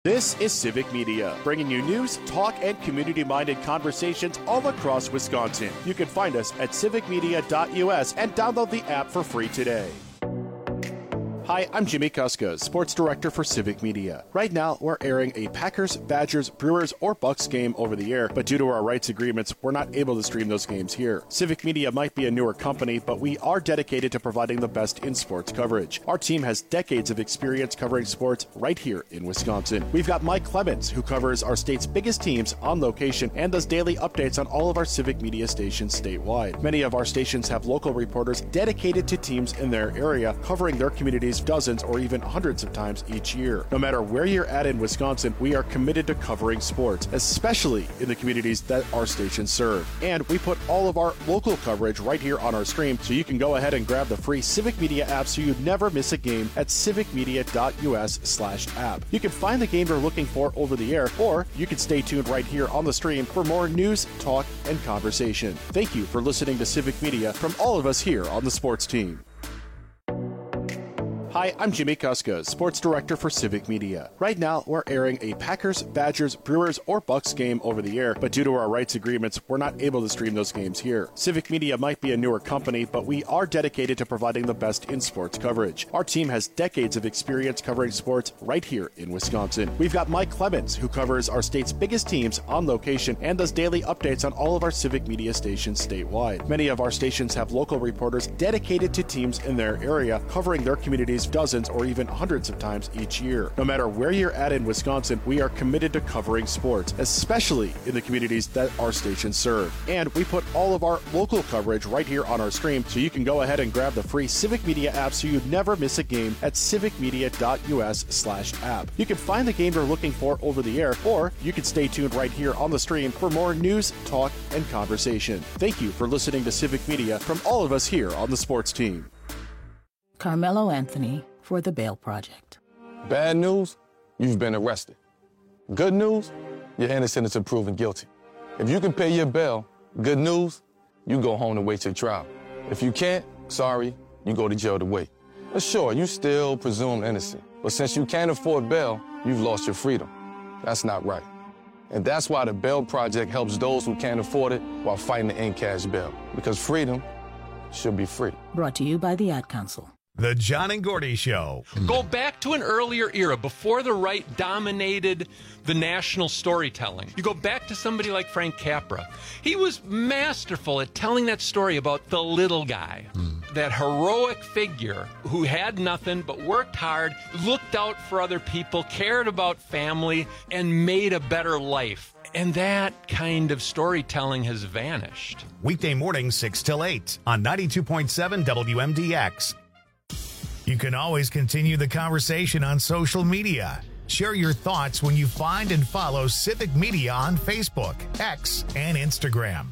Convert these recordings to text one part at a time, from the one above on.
This is Civic Media, bringing you news, talk, and community-minded conversations all across Wisconsin. You can find us at civicmedia.us and download the app for free today. Hi, I'm Jimmy Kuska, Sports Director for Civic Media. Right now, we're airing a Packers, Badgers, Brewers, or Bucks game over the air, but due to our rights agreements, we're not able to stream those games here. Civic Media might be a newer company, but we are dedicated to providing the best in sports coverage. Our team has decades of experience covering sports right here in Wisconsin. We've got Mike Clemens, who covers our state's biggest teams on location and does daily updates on all of our Civic Media stations statewide. Many of our stations have local reporters dedicated to teams in their area, covering their communities dozens or even hundreds of times each year. No matter where you're at in Wisconsin, we are committed to covering sports, especially in the communities that our stations serve. And we put all of our local coverage right here on our stream, so you can go ahead and grab the free Civic Media app so you never miss a game at civicmedia.us/app. You can find the game you're looking for over the air, or you can stay tuned right here on the stream for more news, talk, and conversation. Thank you for listening to Civic Media from all of us here on the sports team. Hi, I'm Jimmy Kuska, Sports Director for Civic Media. Right now, we're airing a Packers, Badgers, Brewers, or Bucks game over the air, but due to our rights agreements, we're not able to stream those games here. Civic Media might be a newer company, but we are dedicated to providing the best in sports coverage. Our team has decades of experience covering sports right here in Wisconsin. We've got Mike Clemens, who covers our state's biggest teams on location and does daily updates on all of our Civic Media stations statewide. Many of our stations have local reporters dedicated to teams in their area, covering their communities dozens or even hundreds of times each year. No matter where you're at in Wisconsin, we are committed to covering sports, especially in the communities that our stations serve. And we put all of our local coverage right here on our stream, so you can go ahead and grab the free Civic Media app so you never miss a game at civicmedia.us/app. You can find the game you're looking for over the air, or you can stay tuned right here on the stream for more news, talk, and conversation. Thank you for listening to Civic Media from all of us here on the sports team. Carmelo Anthony for the Bail Project. Bad news, you've been arrested. Good news, you're innocent until proven guilty. If you can pay your bail, good news, you go home to wait your trial. If you can't, sorry, you go to jail to wait. But sure, you still presumed innocent. But since you can't afford bail, you've lost your freedom. That's not right. And that's why the Bail Project helps those who can't afford it while fighting to end cash bail. Because freedom should be free. Brought to you by the Ad Council. The John and Gordy Show. Go back to an earlier era before the right dominated the national storytelling. You go back to somebody like Frank Capra. He was masterful at telling that story about the little guy, that heroic figure who had nothing but worked hard, looked out for other people, cared about family, and made a better life. And that kind of storytelling has vanished. Weekday mornings 6 till 8 on 92.7 WMDX. You can always continue the conversation on social media. Share your thoughts when you find and follow Civic Media on Facebook, X, and Instagram.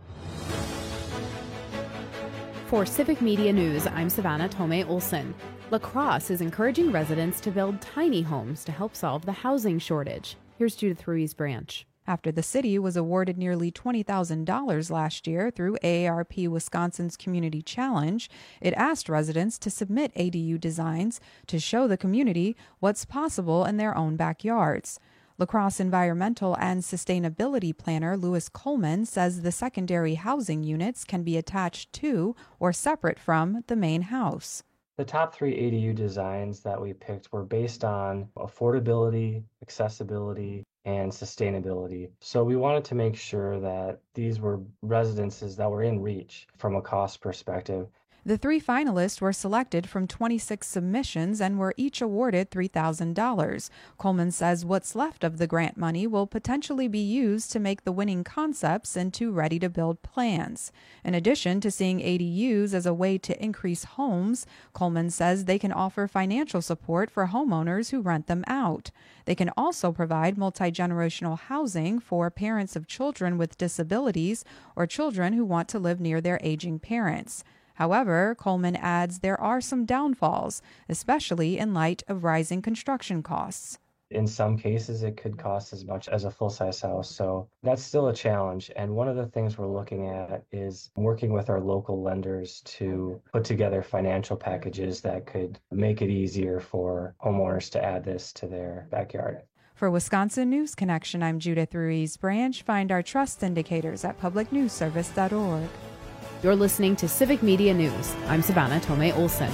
For Civic Media News, I'm Savannah Tomei Olson. La Crosse is encouraging residents to build tiny homes to help solve the housing shortage. Here's Judith Ruiz Branch. After the city was awarded nearly $20,000 last year through AARP Wisconsin's Community Challenge, it asked residents to submit ADU designs to show the community what's possible in their own backyards. La Crosse Environmental and Sustainability Planner Louis Coleman says the secondary housing units can be attached to or separate from the main house. The top 3 ADU designs that we picked were based on affordability, accessibility, and sustainability. So we wanted to make sure that these were residences that were in reach from a cost perspective. The 3 finalists were selected from 26 submissions and were each awarded $3,000. Coleman says what's left of the grant money will potentially be used to make the winning concepts into ready-to-build plans. In addition to seeing ADUs as a way to increase homes, Coleman says they can offer financial support for homeowners who rent them out. They can also provide multi-generational housing for parents of children with disabilities or children who want to live near their aging parents. However, Coleman adds there are some downfalls, especially in light of rising construction costs. In some cases, it could cost as much as a full-size house, so that's still a challenge. And one of the things we're looking at is working with our local lenders to put together financial packages that could make it easier for homeowners to add this to their backyard. For Wisconsin News Connection, I'm Judith Ruiz Branch. Find our trust indicators at publicnewsservice.org. You're listening to Civic Media News. I'm Savannah Tomei Olson.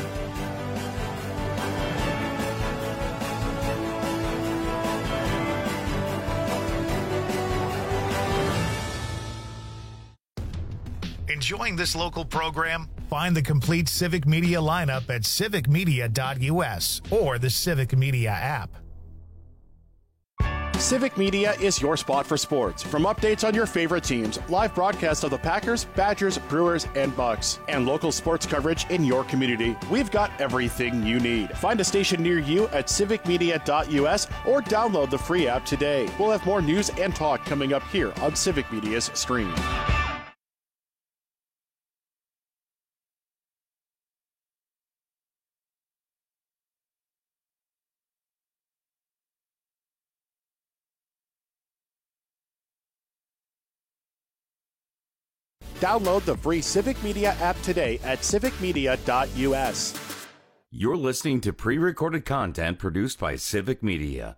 Enjoying this local program? Find the complete Civic Media lineup at civicmedia.us or the Civic Media app. Civic Media is your spot for sports. From updates on your favorite teams, live broadcasts of the Packers, Badgers, Brewers, and Bucks, and local sports coverage in your community, we've got everything you need. Find a station near you at civicmedia.us or download the free app today. We'll have more news and talk coming up here on Civic Media's stream. Download the free Civic Media app today at civicmedia.us. You're listening to pre-recorded content produced by Civic Media.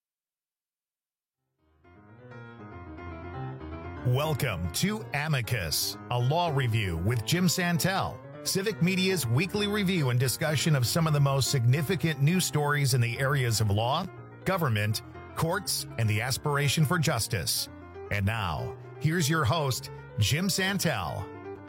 Welcome to Amicus, a law review with Jim Santel, Civic Media's weekly review and discussion of some of the most significant news stories in the areas of law, government, courts, and the aspiration for justice. And now, here's your host, Jim Santel.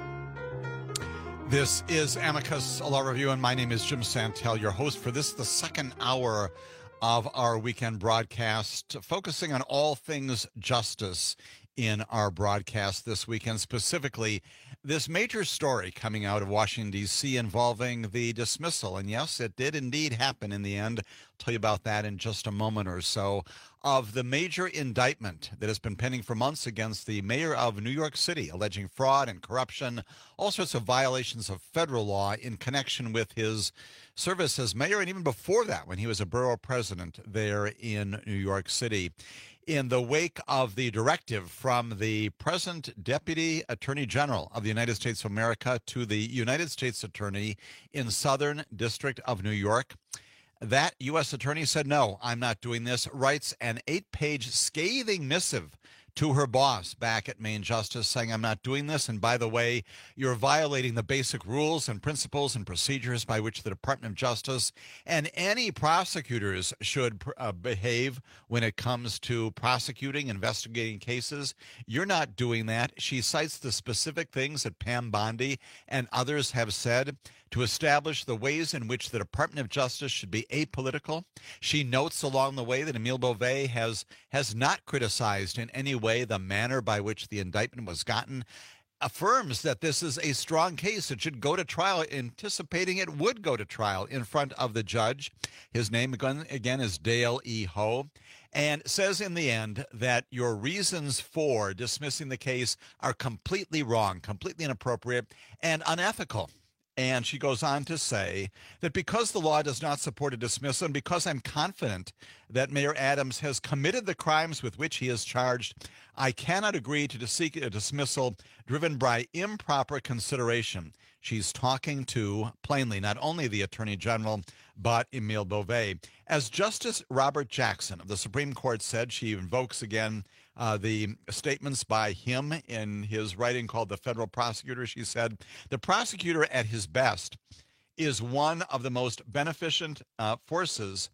This is Amicus, a law review, and my name is Jim Santel, your host for this, the second hour of our weekend broadcast, focusing on all things justice in our broadcast this weekend, specifically this major story coming out of Washington, D.C. involving the dismissal. And yes, it did indeed happen in the end. I'll tell you about that in just a moment or so. Of the major indictment that has been pending for months against the mayor of New York City, alleging fraud and corruption, all sorts of violations of federal law in connection with his service as mayor, and even before that, when he was a borough president there in New York City. In the wake of the directive from the present Deputy Attorney General of the United States of America to the United States Attorney in Southern District of New York, that U.S. attorney said, no, I'm not doing this, writes an 8-page scathing missive to her boss back at Main Justice saying, I'm not doing this. And by the way, you're violating the basic rules and principles and procedures by which the Department of Justice and any prosecutors should behave when it comes to prosecuting, investigating cases. You're not doing that. She cites the specific things that Pam Bondi and others have said to establish the ways in which the Department of Justice should be apolitical. She notes along the way that Emile Beauvais has not criticized in any way the manner by which the indictment was gotten, affirms that this is a strong case. It should go to trial, anticipating it would go to trial in front of the judge. His name, again, is Dale E. Ho, and says in the end that your reasons for dismissing the case are completely wrong, completely inappropriate, and unethical. And she goes on to say that because the law does not support a dismissal, and because I'm confident that Mayor Adams has committed the crimes with which he is charged, I cannot agree to seek a dismissal driven by improper consideration. She's talking to, plainly, not only the Attorney General, but Emile Beauvais. As Justice Robert Jackson of the Supreme Court said, she invokes again the statements by him in his writing called The Federal Prosecutor. She said, the prosecutor at his best is one of the most beneficial forces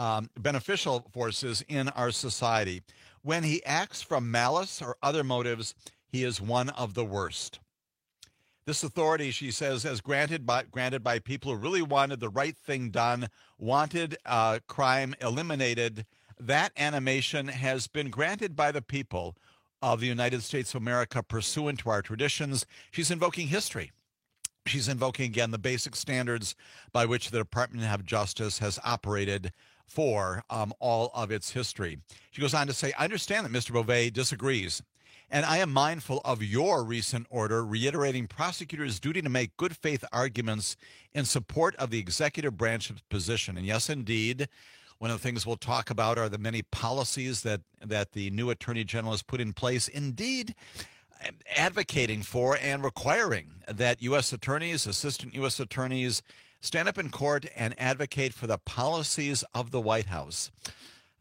in our society. When he acts from malice or other motives, he is one of the worst. This authority, she says, is granted by people who really wanted the right thing done, wanted crime eliminated. That animation has been granted by the people of the United States of America pursuant to our traditions. She's invoking history. She's invoking, again, the basic standards by which the Department of Justice has operated for all of its history. She goes on to say, I understand that Mr. Beauvais disagrees, and I am mindful of your recent order reiterating prosecutors' duty to make good faith arguments in support of the executive branch's position. And yes, indeed, one of the things we'll talk about are the many policies that the new Attorney General has put in place, indeed advocating for and requiring that U.S. attorneys, assistant U.S. attorneys, stand up in court and advocate for the policies of the White House.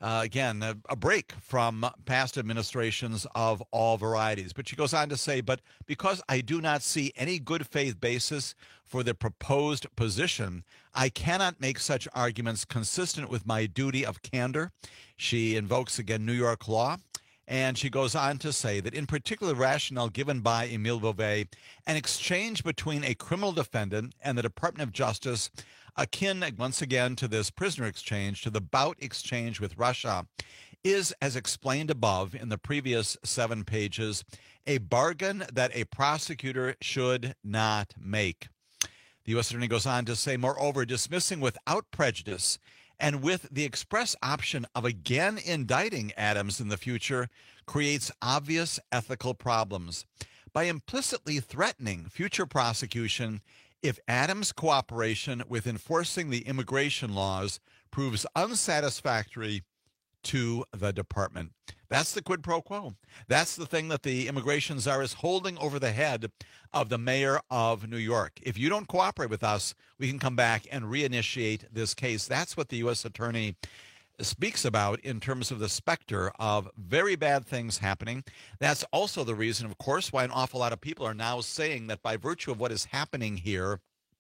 Again, a break from past administrations of all varieties. But she goes on to say, but because I do not see any good faith basis for the proposed position, I cannot make such arguments consistent with my duty of candor. She invokes again New York law. And she goes on to say that in particular rationale given by Emile Beauvais, an exchange between a criminal defendant and the Department of Justice, akin once again to this prisoner exchange, to the bout exchange with Russia, is, as explained above in the previous 7 pages, a bargain that a prosecutor should not make. The U.S. Attorney goes on to say, moreover, dismissing without prejudice and with the express option of again indicting Adams in the future creates obvious ethical problems. By implicitly threatening future prosecution, if Adams' cooperation with enforcing the immigration laws proves unsatisfactory to the department. That's the quid pro quo. That's the thing that the immigration czar is holding over the head of the mayor of New York. If you don't cooperate with us, we can come back and reinitiate this case. That's what the U.S. Attorney speaks about in terms of the specter of very bad things happening. That's also the reason, of course, why an awful lot of people are now saying that by virtue of what is happening here,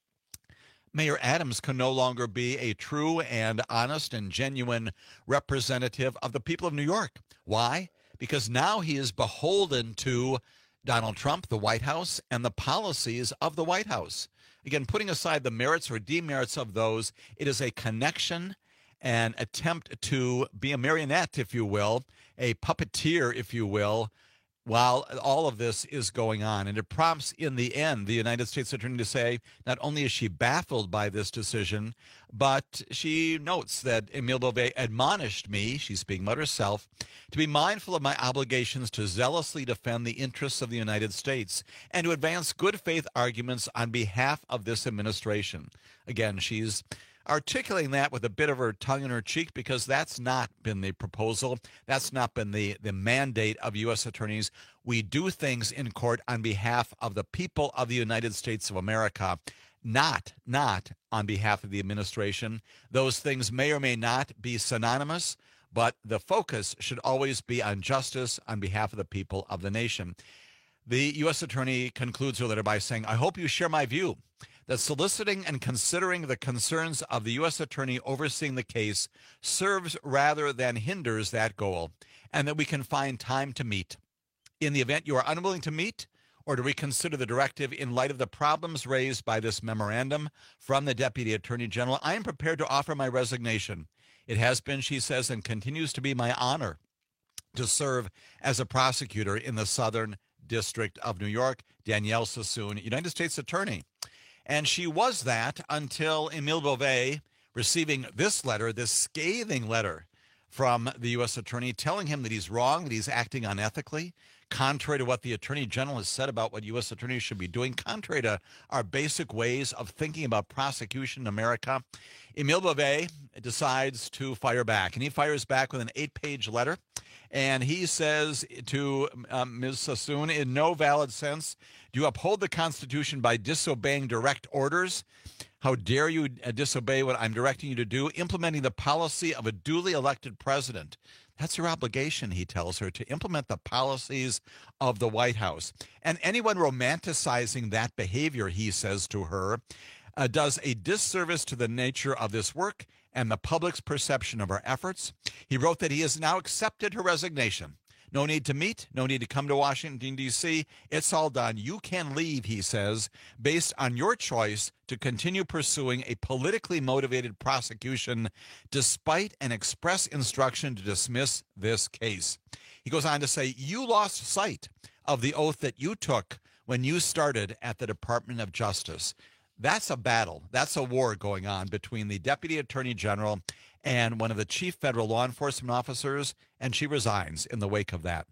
Mayor Adams can no longer be a true and honest and genuine representative of the people of New York. Why? Because now he is beholden to Donald Trump, the White House, and the policies of the White House. Again, putting aside the merits or demerits of those, it is a connection, an attempt to be a marionette, if you will, a puppeteer, if you will, while all of this is going on. And it prompts, in the end, the United States Attorney to say not only is she baffled by this decision, but she notes that Emile Beauvais admonished me, she's speaking about herself, to be mindful of my obligations to zealously defend the interests of the United States and to advance good faith arguments on behalf of this administration. Again, she's articulating that with a bit of her tongue in her cheek because that's not been the proposal. That's not been the mandate of U.S. attorneys. We do things in court on behalf of the people of the United States of America, not on behalf of the administration. Those things may or may not be synonymous, but the focus should always be on justice on behalf of the people of the nation. The U.S. attorney concludes her letter by saying, I hope you share my view that soliciting and considering the concerns of the U.S. attorney overseeing the case serves rather than hinders that goal, and that we can find time to meet. In the event you are unwilling to meet or to reconsider the directive in light of the problems raised by this memorandum from the Deputy Attorney General, I am prepared to offer my resignation. It has been, she says, and continues to be my honor to serve as a prosecutor in the Southern District of New York. Danielle Sassoon, United States Attorney. And she was that until Emile Beauvais receiving this letter, this scathing letter from the U.S. Attorney telling him that he's wrong, that he's acting unethically, contrary to what the Attorney General has said about what U.S. attorneys should be doing, contrary to our basic ways of thinking about prosecution in America. Emile Beauvais decides to fire back, and he fires back with an 8-page letter. And he says to Ms. Sassoon, in no valid sense, do you uphold the Constitution by disobeying direct orders? How dare you disobey what I'm directing you to do? Implementing the policy of a duly elected president. That's your obligation, he tells her, to implement the policies of the White House. And anyone romanticizing that behavior, he says to her, does a disservice to the nature of this work and the public's perception of our efforts. He wrote that he has now accepted her resignation. No need to meet, no need to come to Washington, D.C. It's all done. You can leave, he says, based on your choice to continue pursuing a politically motivated prosecution despite an express instruction to dismiss this case. He goes on to say, you lost sight of the oath that you took when you started at the Department of Justice. That's a battle. That's a war going on between the Deputy Attorney General and one of the chief federal law enforcement officers, and she resigns in the wake of that.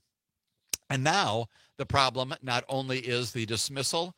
And now the problem not only is the dismissal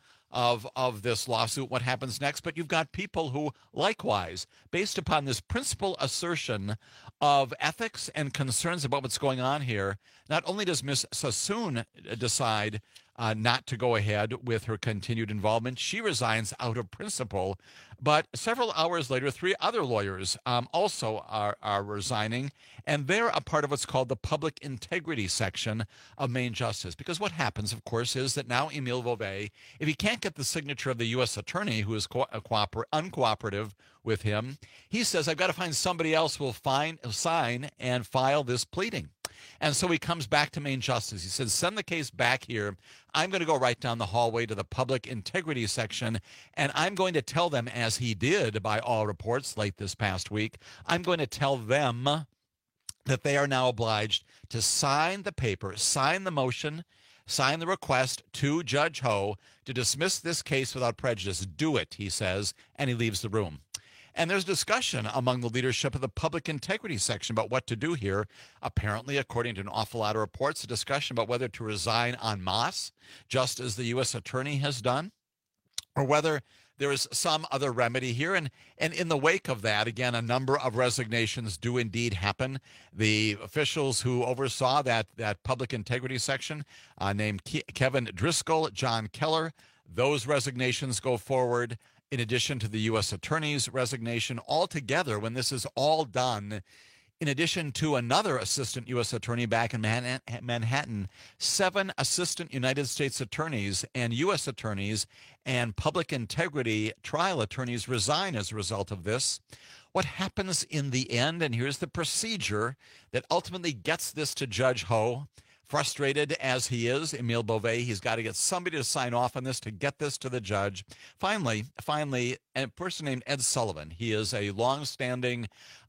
of this lawsuit, what happens next, but you've got people who likewise, based upon this principal assertion of ethics and concerns about what's going on here, not only does Ms. Sassoon decide not to go ahead with her continued involvement. She resigns out of principle. But several hours later, 3 other lawyers also are resigning, and they're a part of what's called the public integrity section of Maine Justice. Because what happens, of course, is that now Emile Beauvais, if he can't get the signature of the U.S. attorney who is uncooperative with him, he says, I've got to find somebody else who will sign and file this pleading. And so he comes back to Maine Justice. He says, send the case back here. I'm going to go right down the hallway to the public integrity section, and I'm going to tell them, as he did by all reports late this past week, I'm going to tell them that they are now obliged to sign the paper, sign the motion, sign the request to Judge Ho to dismiss this case without prejudice. Do it, he says, and he leaves the room. And there's discussion among the leadership of the public integrity section about what to do here. Apparently, according to an awful lot of reports, a discussion about whether to resign en masse, just as the U.S. attorney has done, or whether there is some other remedy here. And in the wake of that, again, a number of resignations do indeed happen. The officials who oversaw that public integrity section, named Kevin Driscoll, John Keller, those resignations go forward, in addition to the U.S. attorney's resignation. Altogether, when this is all done, in addition to another assistant U.S. attorney back in Manhattan, 7 assistant United States attorneys and U.S. attorneys and public integrity trial attorneys resign as a result of this. What happens in the end, and here's the procedure that ultimately gets this to Judge Ho. Frustrated as he is, Emile Beauvais, he's got to get somebody to sign off on this to get this to the judge. Finally, a person named Ed Sullivan. He is a longstanding,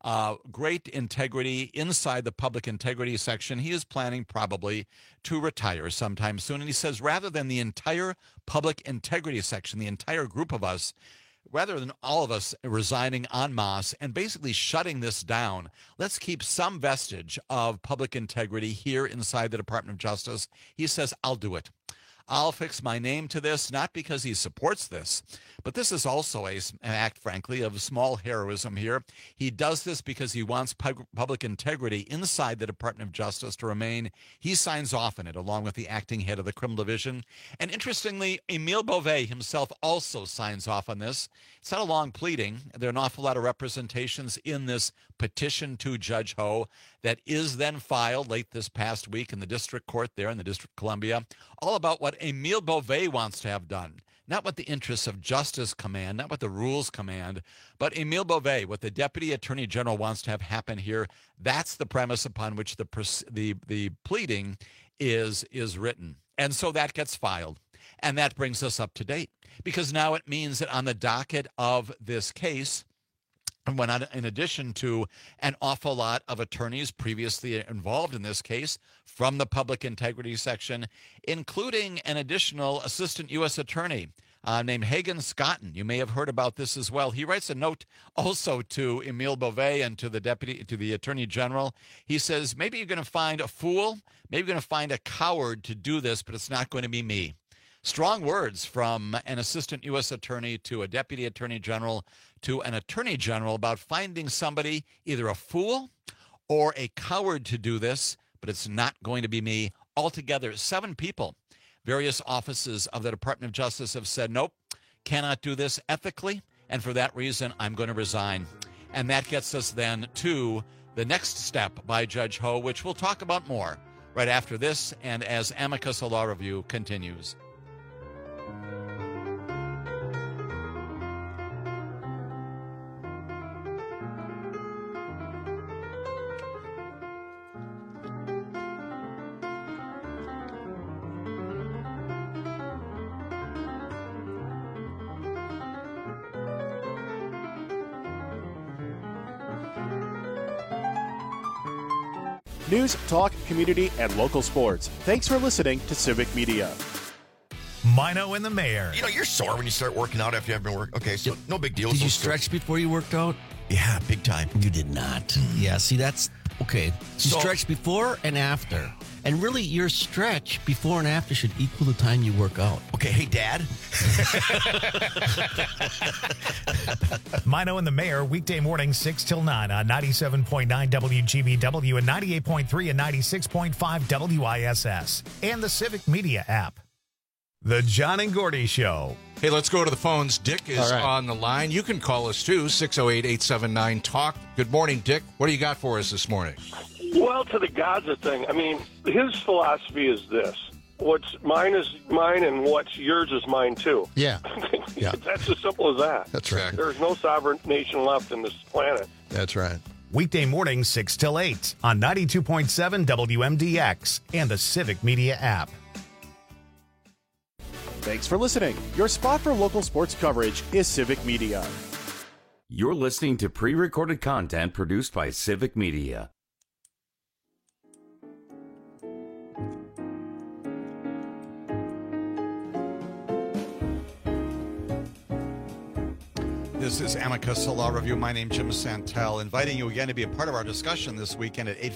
great integrity inside the public integrity section. He is planning probably to retire sometime soon. And he says, rather than the entire public integrity section, the entire group of us, rather than all of us resigning en masse and basically shutting this down, let's keep some vestige of public integrity here inside the Department of Justice. He says, I'll do it. I'll fix my name to this, not because he supports this, but this is also an act, frankly, of small heroism here. He does this because he wants public integrity inside the Department of Justice to remain. He signs off on it, along with the acting head of the criminal division. And interestingly, Emile Beauvais himself also signs off on this. It's not a long pleading. There are an awful lot of representations in this petition to Judge Ho that is then filed late this past week in the district court there in the District of Columbia, all about what Emile Beauvais wants to have done. Not what the interests of justice command, not what the rules command, but Emile Beauvais, what the Deputy Attorney General wants to have happen here. That's the premise upon which the pleading is written. And so that gets filed. And that brings us up to date, because now it means that on the docket of this case, when in addition to an awful lot of attorneys previously involved in this case from the public integrity section, including an additional assistant U.S. attorney named Hagen Scotton. You may have heard about this as well. He writes a note also to Emile Beauvais and to the Attorney General. He says, maybe you're going to find a fool, maybe you're going to find a coward to do this, but it's not going to be me. Strong words from an assistant U.S. attorney to a deputy attorney general to an attorney general about finding somebody, either a fool or a coward to do this, but it's not going to be me. Altogether, 7 people, various offices of the Department of Justice have said, nope, cannot do this ethically, and for that reason, I'm going to resign. And that gets us then to the next step by Judge Ho, which we'll talk about more right after this and as Amicus Law Review continues. News, talk, community, and local sports. Thanks for listening to Civic Media. Mino and the Mayor. You know, you're sore when you start working out after you haven't been working. Okay, so no big deal. Did you stretch before you worked out? Yeah, big time. You did not. Yeah, see, that's okay. You stretch before and after. And really, your stretch before and after should equal the time you work out. Okay, hey, Dad. Mino and the Mayor, weekday morning 6 till 9 on 97.9 WGBW and 98.3 and 96.5 WISS. And the Civic Media app. The John and Gordy Show. Hey, let's go to the phones. Dick is on the line. You can call us, too, 608-879-TALK. Good morning, Dick. What do you got for us this morning? Well, to the Gaza thing, I mean, his philosophy is this. What's mine is mine, and what's yours is mine, too. Yeah. Yeah. That's as simple as that. That's right. There's no sovereign nation left in this planet. That's right. Weekday mornings 6 till 8 on 92.7 WMDX and the Civic Media app. Thanks for listening. Your spot for local sports coverage is Civic Media. You're listening to pre-recorded content produced by Civic Media. This is Amicus Law Review. My name's Jim Santel, inviting you again to be a part of our discussion this weekend at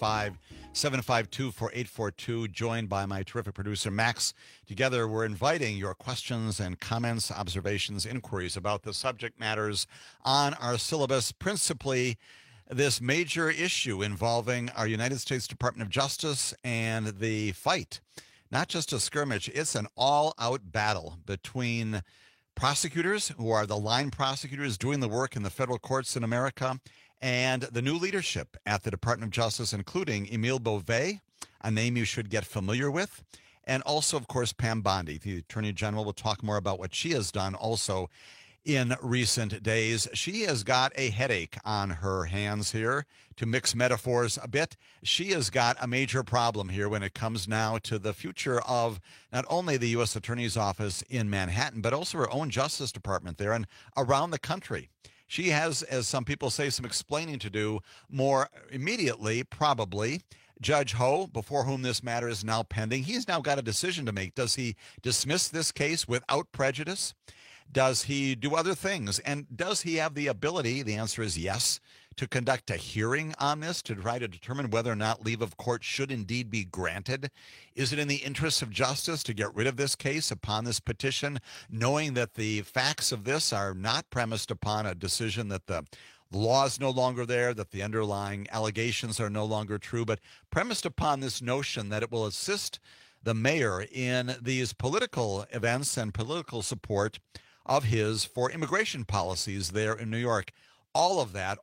855-752-4842, joined by my terrific producer, Max. Together, we're inviting your questions and comments, observations, inquiries about the subject matters on our syllabus, principally this major issue involving our United States Department of Justice and the fight. Not just a skirmish, it's an all-out battle between prosecutors, who are the line prosecutors doing the work in the federal courts in America, and the new leadership at the Department of Justice, including Emile Beauvais, a name you should get familiar with, and also, of course, Pam Bondi, the Attorney General. Will talk more about what she has done also in recent days. She has got a headache on her hands here, to mix metaphors a bit. She has got a major problem here when it comes now to the future of not only the U.S. Attorney's Office in Manhattan, but also her own Justice Department there and around the country. She has, as some people say, some explaining to do more immediately, probably. Judge Ho, before whom this matter is now pending, he's now got a decision to make. Does he dismiss this case without prejudice? Does he do other things? And does he have the ability, the answer is yes, to conduct a hearing on this to try to determine whether or not leave of court should indeed be granted? Is it in the interest of justice to get rid of this case upon this petition, knowing that the facts of this are not premised upon a decision that the law is no longer there, that the underlying allegations are no longer true, but premised upon this notion that it will assist the mayor in these political events and political support of his for immigration policies there in New York? All of that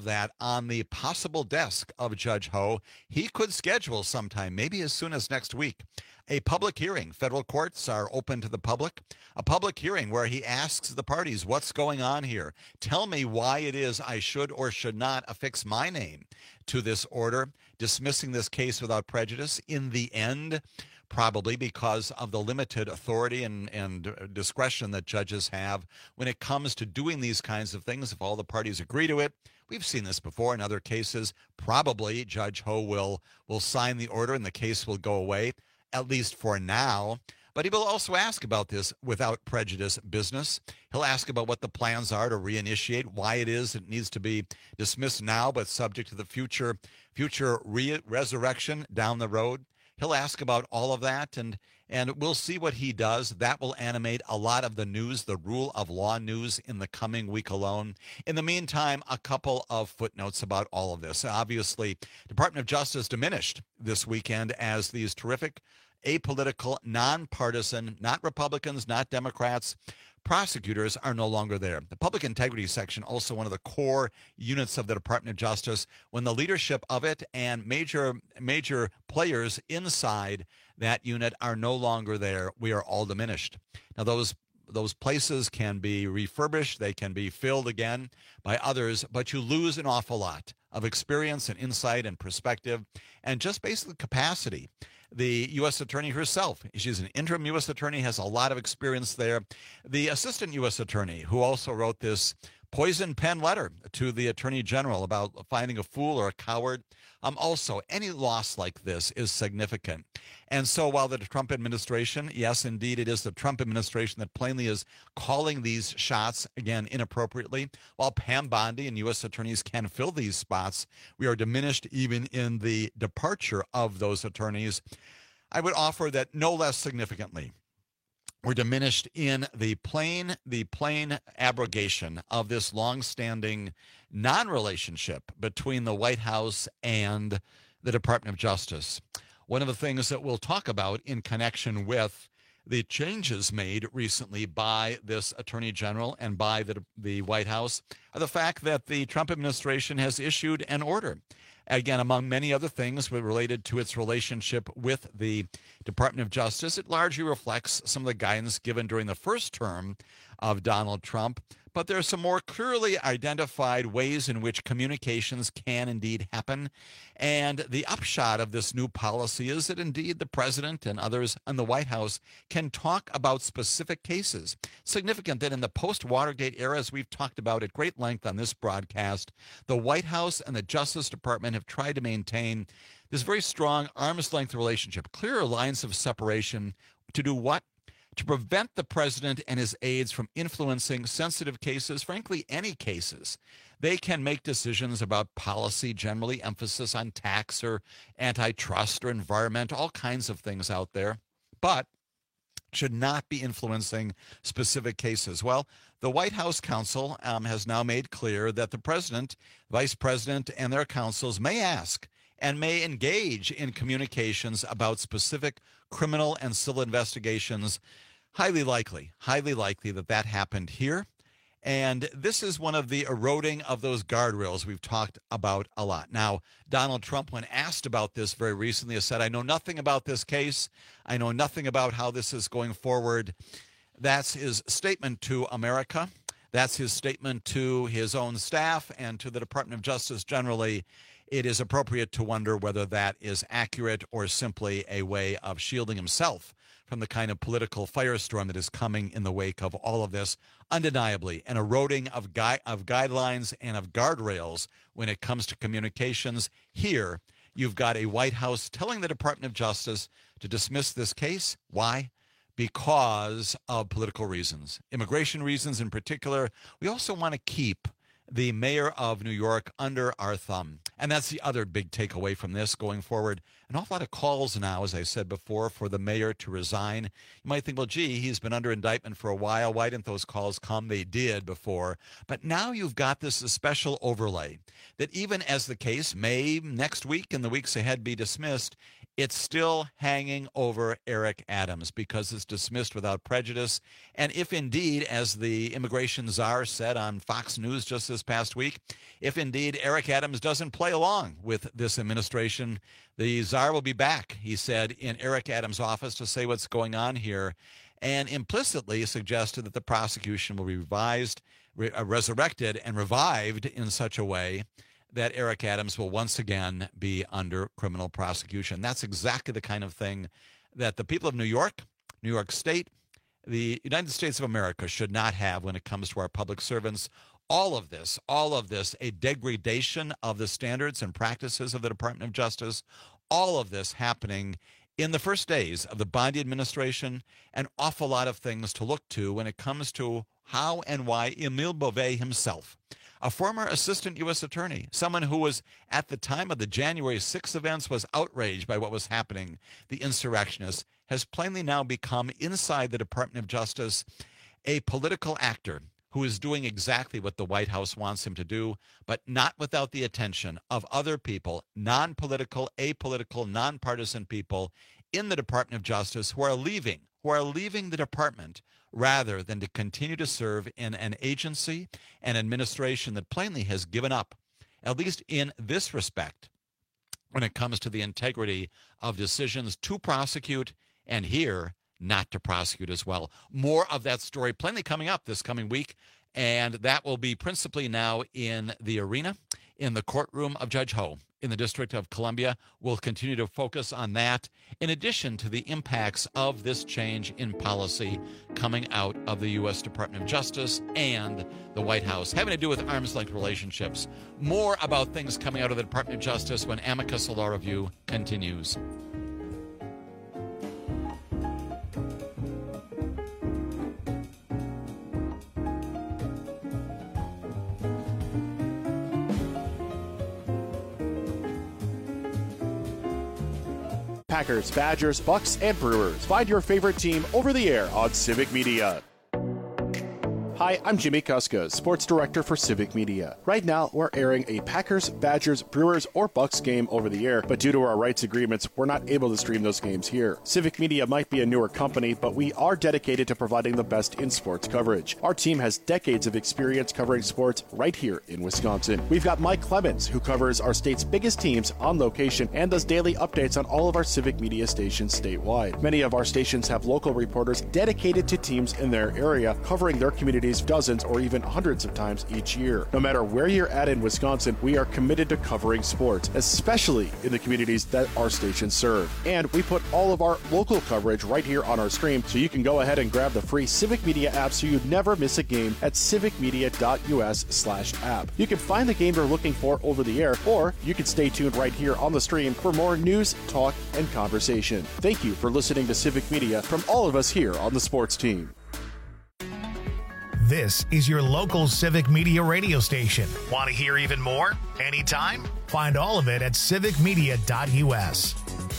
on the possible desk of Judge Ho. He could schedule sometime, maybe as soon as next week, a public hearing. Federal courts are open to the public. A public hearing where he asks the parties, what's going on here? Tell me why it is I should or should not affix my name to this order, dismissing this case without prejudice. In the end, probably because of the limited authority and discretion that judges have when it comes to doing these kinds of things, if all the parties agree to it. We've seen this before in other cases. Probably Judge Ho will sign the order and the case will go away, at least for now. But he will also ask about this without prejudice business. He'll ask about what the plans are to reinitiate, why it is it needs to be dismissed now but subject to the future resurrection down the road. He'll ask about all of that, and we'll see what he does. That will animate a lot of the news, the rule of law news in the coming week alone. In the meantime, a couple of footnotes about all of this. Obviously, Department of Justice diminished this weekend as these terrific, apolitical, nonpartisan, not Republicans, not Democrats, prosecutors are no longer there. The Public Integrity Section, also one of the core units of the Department of Justice, when the leadership of it and major players inside that unit are no longer there, we are all diminished. Now, those places can be refurbished, they can be filled again by others, but you lose an awful lot of experience and insight and perspective and just basically capacity. The U.S. Attorney herself, she's an interim U.S. Attorney, has a lot of experience there. The Assistant U.S. Attorney, who also wrote this poison pen letter to the Attorney General about finding a fool or a coward. Also, any loss like this is significant. And so while the Trump administration, yes, indeed, it is the Trump administration that plainly is calling these shots, again, inappropriately, while Pam Bondi and U.S. attorneys can fill these spots, we are diminished even in the departure of those attorneys. I would offer that no less significantly, we're diminished in the plain abrogation of this longstanding non-relationship between the White House and the Department of Justice. One of the things that we'll talk about in connection with the changes made recently by this Attorney General and by the White House are the fact that the Trump administration has issued an order. Again, among many other things related to its relationship with the Department of Justice, it largely reflects some of the guidance given during the first term of Donald Trump. But there are some more clearly identified ways in which communications can indeed happen. And the upshot of this new policy is that indeed the president and others in the White House can talk about specific cases. Significant that in the post-Watergate era, as we've talked about at great length on this broadcast, the White House and the Justice Department have tried to maintain this very strong arm's-length relationship, clearer lines of separation to do what? To prevent the president and his aides from influencing sensitive cases, frankly, any cases. They can make decisions about policy, generally emphasis on tax or antitrust or environment, all kinds of things out there, but should not be influencing specific cases. Well, the White House counsel has now made clear that the president, vice president, and their counsels may ask and may engage in communications about specific criminal and civil investigations. Highly likely that happened here. And this is one of the eroding of those guardrails we've talked about a lot. Now, Donald Trump, when asked about this very recently, has said, I know nothing about this case. I know nothing about how this is going forward. That's his statement to America. That's his statement to his own staff and to the Department of Justice generally. It is appropriate to wonder whether that is accurate or simply a way of shielding himself from the kind of political firestorm that is coming in the wake of all of this. Undeniably, an eroding of guidelines and of guardrails when it comes to communications. Here, you've got a White House telling the Department of Justice to dismiss this case. Why? Because of political reasons, immigration reasons in particular. We also want to keep the mayor of New York under our thumb. And that's the other big takeaway from this going forward. An awful lot of calls now, as I said before, for the mayor to resign. You might think, well, gee, he's been under indictment for a while. Why didn't those calls come? They did before. But now you've got this special overlay that even as the case may next week and the weeks ahead be dismissed, it's still hanging over Eric Adams because it's dismissed without prejudice. And if indeed, as the immigration czar said on Fox News just this past week, if indeed Eric Adams doesn't play along with this administration, the czar will be back, he said, in Eric Adams' office to say what's going on here, and implicitly suggested that the prosecution will be resurrected and revived in such a way that Eric Adams will once again be under criminal prosecution. That's exactly the kind of thing that the people of New York, New York State, the United States of America should not have when it comes to our public servants. All of this, a degradation of the standards and practices of the Department of Justice, all of this happening in the first days of the Bondi administration, an awful lot of things to look to when it comes to how and why Emile Beauvais himself, a former assistant U.S. attorney, someone who was at the time of the January 6th events was outraged by what was happening, the insurrectionists, has plainly now become inside the Department of Justice a political actor who is doing exactly what the White House wants him to do, but not without the attention of other people, non-political, apolitical, nonpartisan people in the Department of Justice who are leaving the department rather than to continue to serve in an agency and administration that plainly has given up, at least in this respect, when it comes to the integrity of decisions to prosecute and here not to prosecute as well. More of that story plainly coming up this coming week, and that will be principally now in the arena, in the courtroom of Judge Ho in the District of Columbia. We'll continue to focus on that, in addition to the impacts of this change in policy coming out of the U.S. Department of Justice and the White House, having to do with arm's-length relationships. More about things coming out of the Department of Justice when Amicus Law Review continues. Packers, Badgers, Bucks, and Brewers. Find your favorite team over the air on Civic Media. Hi, I'm Jimmy Kuska, Sports Director for Civic Media. Right now, we're airing a Packers, Badgers, Brewers, or Bucks game over the air, but due to our rights agreements, we're not able to stream those games here. Civic Media might be a newer company, but we are dedicated to providing the best in sports coverage. Our team has decades of experience covering sports right here in Wisconsin. We've got Mike Clemens, who covers our state's biggest teams on location and does daily updates on all of our Civic Media stations statewide. Many of our stations have local reporters dedicated to teams in their area, covering their communities dozens or even hundreds of times each year. No matter where you're at in Wisconsin, we are committed to covering sports, especially in the communities that our stations serve. And we put all of our local coverage right here on our stream, so you can go ahead and grab the free Civic Media app so you never miss a game at civicmedia.us/app. You can find the game you're looking for over the air, or you can stay tuned right here on the stream for more news, talk, and conversation. Thank you for listening to Civic Media from all of us here on the sports team. This is your local Civic Media radio station. Want to hear even more? Anytime? Find all of it at civicmedia.us.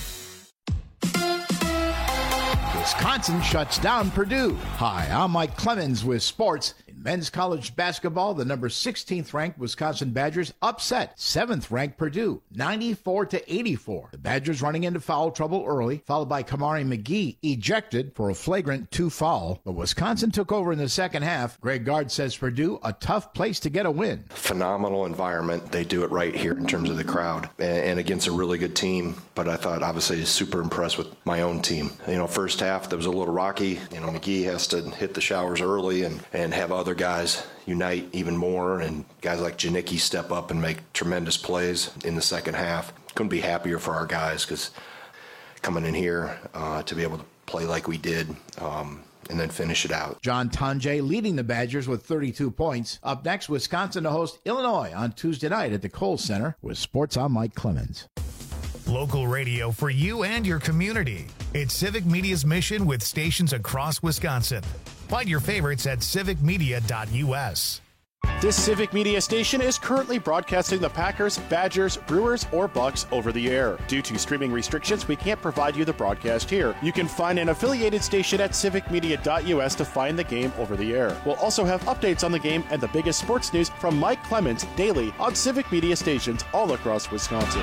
Wisconsin shuts down Purdue. Hi, I'm Mike Clemens with sports. In men's college basketball, the number 16th ranked Wisconsin Badgers upset 7th ranked Purdue 94-84. The Badgers running into foul trouble early, followed by Kamari McGee ejected for a flagrant 2 foul. But Wisconsin took over in the second half. Greg Gard says Purdue a tough place to get a win. Phenomenal environment. They do it right here in terms of the crowd and against a really good team. But I thought obviously super impressed with my own team. First half that was a little rocky. McGee has to hit the showers early and have other guys unite even more, and guys like Janicki step up and make tremendous plays in the second half. Couldn't be happier for our guys, because coming in here to be able to play like we did and then finish it out. John Tonje leading the Badgers with 32 points. Up next, Wisconsin to host Illinois on Tuesday night at the Kohl Center. With sports, I'm Mike Clemens. Local radio for you and your community. It's Civic Media's mission with stations across Wisconsin. Find your favorites at civicmedia.us. This Civic Media station is currently broadcasting the Packers, Badgers, Brewers, or Bucks over the air. Due to streaming restrictions, we can't provide you the broadcast here. You can find an affiliated station at civicmedia.us to find the game over the air. We'll also have updates on the game and the biggest sports news from Mike Clemens daily on Civic Media stations all across Wisconsin.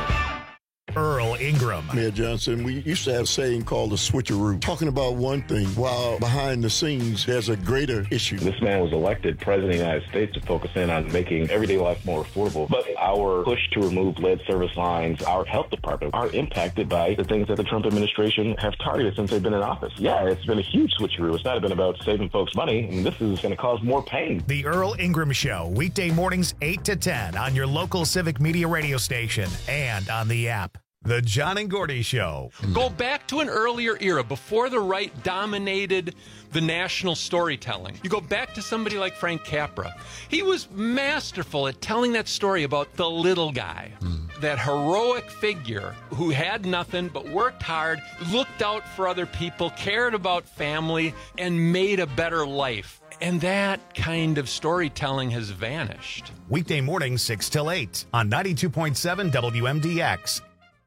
Earl Ingram. Mayor Johnson, we used to have a saying called the switcheroo, talking about one thing while behind the scenes there's a greater issue. This man was elected president of the United States to focus in on making everyday life more affordable. But our push to remove lead service lines, our health department, are impacted by the things that the Trump administration have targeted since they've been in office. Yeah, it's been a huge switcheroo. It's not been about saving folks money, and this is going to cause more pain. The Earl Ingram Show, weekday mornings 8 to 10 on your local Civic Media radio station and on the app. The John and Gordy Show. Go back to an earlier era before the right dominated the national storytelling. You go back to somebody like Frank Capra. He was masterful at telling that story about the little guy, that heroic figure who had nothing but worked hard, looked out for other people, cared about family, and made a better life. And that kind of storytelling has vanished. Weekday mornings 6 till 8 on 92.7 WMDX.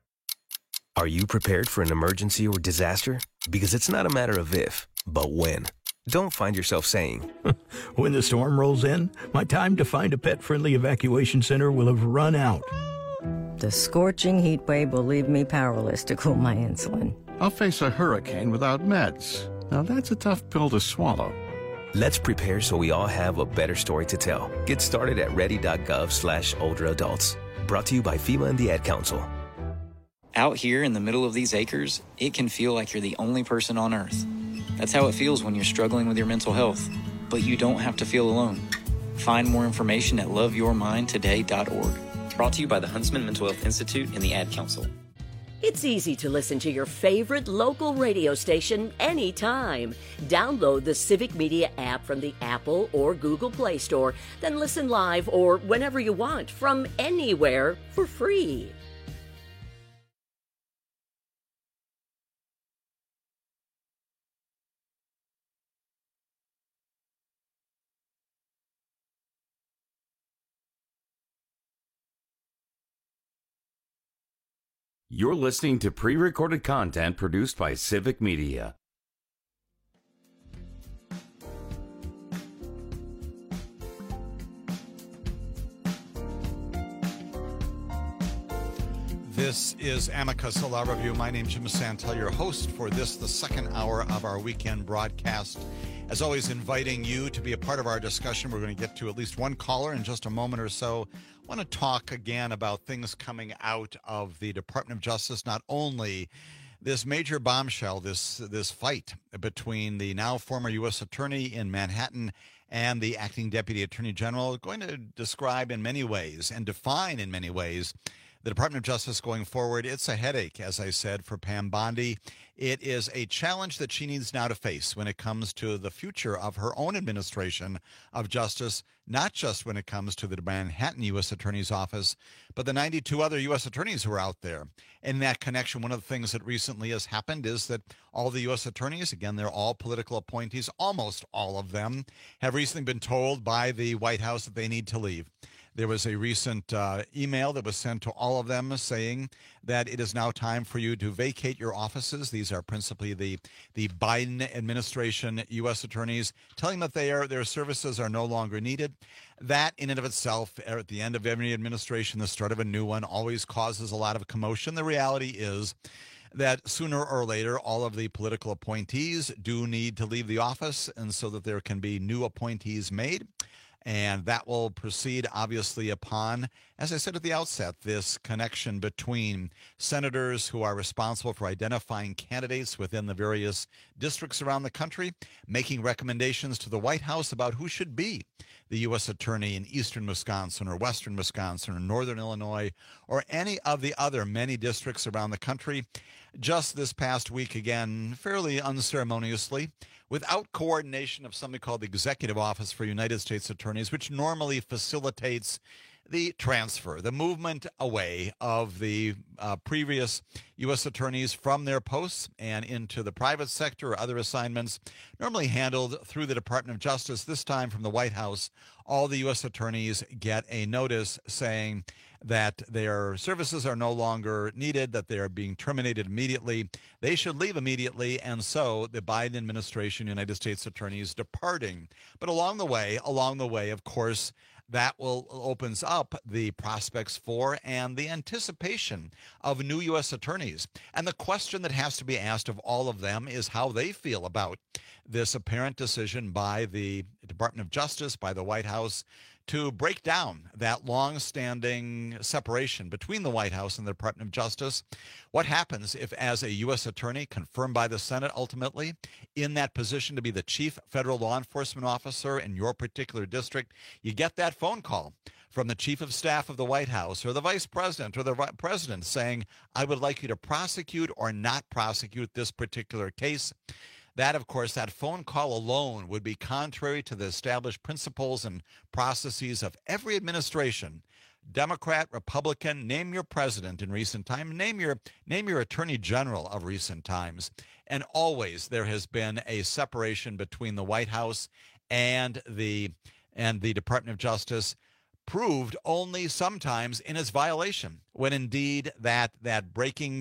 Are you prepared for an emergency or disaster? Because it's not a matter of if, but when. Don't find yourself saying, when the storm rolls in, my time to find a pet-friendly evacuation center will have run out. The scorching heat wave will leave me powerless to cool my insulin. I'll face a hurricane without meds. Now that's a tough pill to swallow. Let's prepare so we all have a better story to tell. Get started at ready.gov/older adults. Brought to you by FEMA and the Ad Council. Out here in the middle of these acres, it can feel like you're the only person on Earth. That's how it feels when you're struggling with your mental health. But you don't have to feel alone. Find more information at loveyourmindtoday.org. Brought to you by the Huntsman Mental Health Institute and the Ad Council. It's easy to listen to your favorite local radio station anytime. Download the Civic Media app from the Apple or Google Play Store, then listen live or whenever you want from anywhere for free. You're listening to pre-recorded content produced by Civic Media. This is Amicus, a Law Review. My name's Jim Santel, your host for this, the second hour of our weekend broadcast. As always, inviting you to be a part of our discussion. We're going to get to at least one caller in just a moment or so. I want to talk again about things coming out of the Department of Justice, not only this major bombshell, this fight between the now former U.S. Attorney in Manhattan and the acting Deputy Attorney General, going to describe in many ways and define in many ways the Department of Justice going forward. It's a headache, as I said, for Pam Bondi. It is a challenge that she needs now to face when it comes to the future of her own administration of justice, not just when it comes to the Manhattan U.S. Attorney's Office, but the 92 other U.S. attorneys who are out there. In that connection, one of the things that recently has happened is that all the U.S. attorneys, again, they're all political appointees, almost all of them, have recently been told by the White House that they need to leave. There was a recent email that was sent to all of them saying that it is now time for you to vacate your offices. These are principally the Biden administration U.S. attorneys, telling them that their services are no longer needed. That in and of itself, at the end of every administration, the start of a new one, always causes a lot of commotion. The reality is that sooner or later, all of the political appointees do need to leave the office, and so that there can be new appointees made. And that will proceed, obviously, upon, as I said at the outset, this connection between senators who are responsible for identifying candidates within the various districts around the country, making recommendations to the White House about who should be the U.S. attorney in eastern Wisconsin or western Wisconsin or northern Illinois or any of the other many districts around the country. Just this past week, again, fairly unceremoniously, without coordination of something called the Executive Office for United States Attorneys, which normally facilitates the transfer, the movement away of the previous U.S. attorneys from their posts and into the private sector or other assignments, normally handled through the Department of Justice. This time from the White House, all the U.S. attorneys get a notice saying that their services are no longer needed, that they are being terminated immediately. They should leave immediately, and so the Biden administration, United States attorneys departing. But along the way, of course, that opens up the prospects for and the anticipation of new U.S. attorneys. And the question that has to be asked of all of them is how they feel about this apparent decision by the Department of Justice, by the White House, to break down that long-standing separation between the White House and the Department of Justice. What happens if, as a U.S. attorney confirmed by the Senate ultimately, in that position to be the chief federal law enforcement officer in your particular district, you get that phone call from the chief of staff of the White House or the vice president or the president saying, I would like you to prosecute or not prosecute this particular case. That, of course, that phone call alone would be contrary to the established principles and processes of every administration, Democrat, Republican, name your president in recent times, name your attorney general of recent times. And always there has been a separation between the White House and the Department of Justice, proved only sometimes in its violation, when indeed that breaking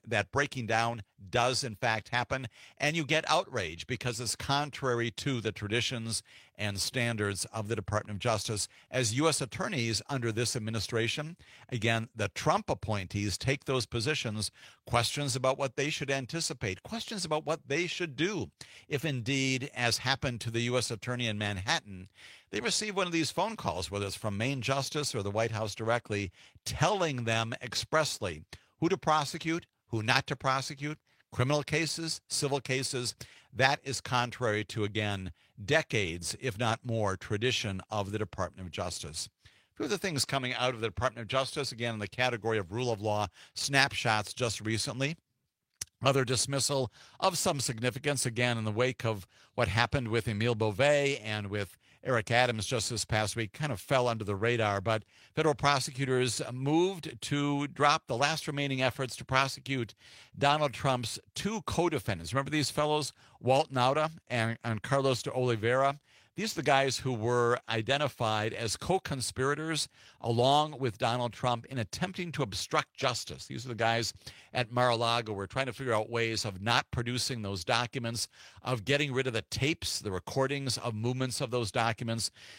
down does in fact happen, and you get outrage because it's contrary to the traditions and standards of the Department of Justice. As U.S. attorneys under this administration, again, the Trump appointees take those positions, questions about what they should anticipate, questions about what they should do if indeed, as happened to the U.S. attorney in Manhattan, they receive one of these phone calls, whether it's from Main Justice or the White House directly, telling them expressly who to prosecute, who not to prosecute, criminal cases, civil cases. That is contrary to, again, decades, if not more, tradition of the Department of Justice. A few of the things coming out of the Department of Justice, again, in the category of rule of law snapshots just recently. Other dismissal of some significance, again, in the wake of what happened with Emile Beauvais and with Eric Adams just this past week, kind of fell under the radar, but federal prosecutors moved to drop the last remaining efforts to prosecute Donald Trump's two co-defendants. Remember these fellows, Walt Nauta and Carlos de Oliveira? These are the guys who were identified as co-conspirators along with Donald Trump in attempting to obstruct justice. These are the guys at Mar-a-Lago who were trying to figure out ways of not producing those documents, of getting rid of the tapes, the recordings of movements of those documents.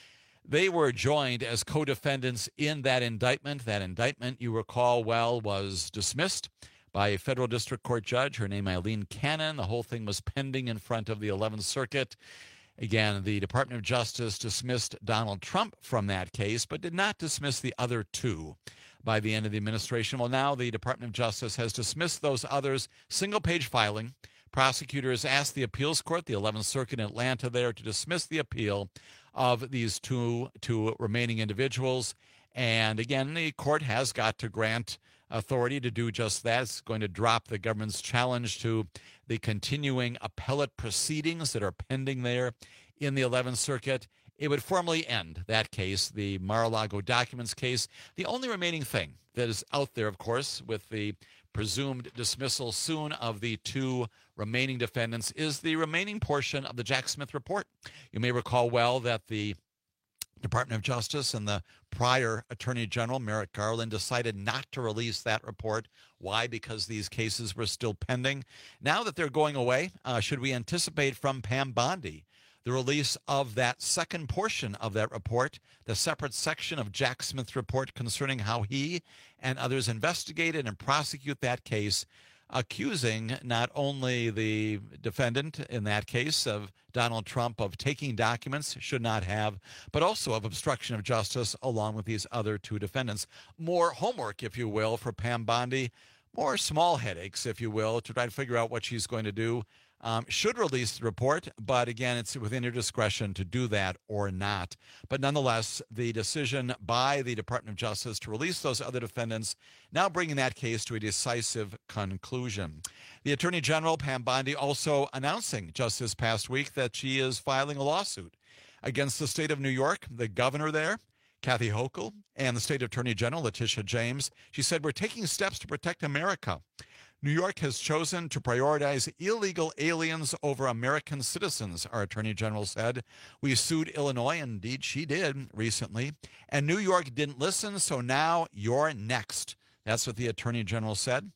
They were joined as co-defendants in that indictment. That indictment, you recall well, was dismissed by a federal district court judge. Her name, Eileen Cannon. The whole thing was pending in front of the 11th Circuit. Again, the Department of Justice dismissed Donald Trump from that case, but did not dismiss the other two by the end of the administration. Well, now the Department of Justice has dismissed those others, single-page filing. Prosecutors asked the appeals court, the 11th Circuit in Atlanta there, to dismiss the appeal of these two remaining individuals. And again, the court has got to grant authority to do just that. It's going to drop the government's challenge to the continuing appellate proceedings that are pending there in the 11th Circuit. It would formally end that case, the Mar-a-Lago documents case. The only remaining thing that is out there, of course, with the presumed dismissal soon of the two remaining defendants, is the remaining portion of the Jack Smith report. You may recall well that the Department of Justice and the prior Attorney General, Merrick Garland, decided not to release that report. Why? Because these cases were still pending. Now that they're going away, should we anticipate from Pam Bondi the release of that second portion of that report, the separate section of Jack Smith's report concerning how he and others investigated and prosecute that case, accusing not only the defendant in that case of Donald Trump of taking documents should not have, but also of obstruction of justice along with these other two defendants. More homework, if you will, for Pam Bondi, more small headaches, if you will, to try to figure out what she's going to do. Should release the report, but again, it's within your discretion to do that or not. But nonetheless, the decision by the Department of Justice to release those other defendants, now bringing that case to a decisive conclusion. The Attorney General, Pam Bondi, also announcing just this past week that she is filing a lawsuit against the state of New York, the governor there, Kathy Hochul, and the state attorney general, Letitia James. She said, "We're taking steps to protect America. New York has chosen to prioritize illegal aliens over American citizens," our attorney general said. "We sued Illinois," indeed she did recently, "and New York didn't listen, so now you're next." That's what the attorney general said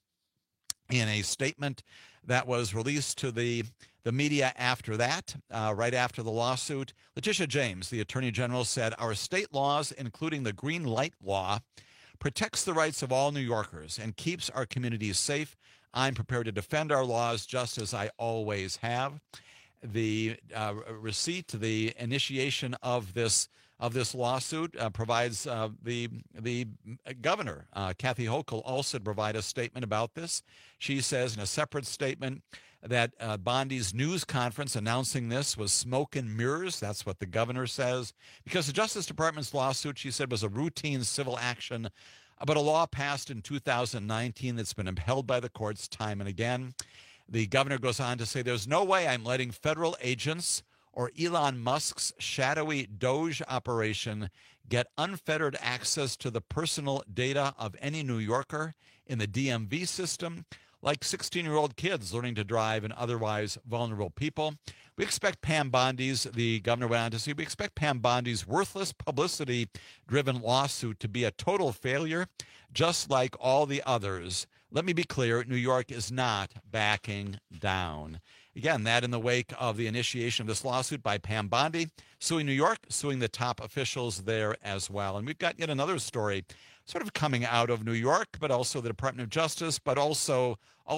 in a statement that was released to the media after that, right after the lawsuit. Letitia James, the attorney general, said, "Our state laws, including the Green Light Law, protects the rights of all New Yorkers and keeps our communities safe. I'm prepared to defend our laws just as I always have." The receipt, the initiation of this lawsuit provides the governor, Kathy Hochul, also provide a statement about this. She says in a separate statement that Bondi's news conference announcing this was smoke and mirrors. That's what the governor says. Because the Justice Department's lawsuit, she said, was a routine civil action, but a law passed in 2019 that's been upheld by the courts time and again. The governor goes on to say, "There's no way I'm letting federal agents or Elon Musk's shadowy Doge operation get unfettered access to the personal data of any New Yorker in the DMV system, like 16-year-old kids learning to drive and otherwise vulnerable people. We expect Pam Bondi's," the governor went on to say, "we expect Pam Bondi's worthless publicity-driven lawsuit to be a total failure, just like all the others. Let me be clear, New York is not backing down." Again, that in the wake of the initiation of this lawsuit by Pam Bondi, suing New York, suing the top officials there as well. And we've got yet another story sort of coming out of New York, but also the Department of Justice, but also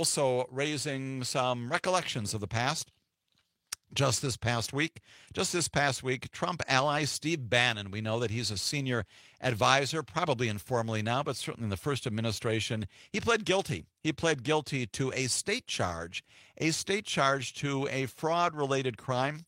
raising some recollections of the past. Just this past week, Trump ally Steve Bannon, we know that he's a senior advisor, probably informally now, but certainly in the first administration, he pled guilty. He pled guilty to a state charge to a fraud-related crime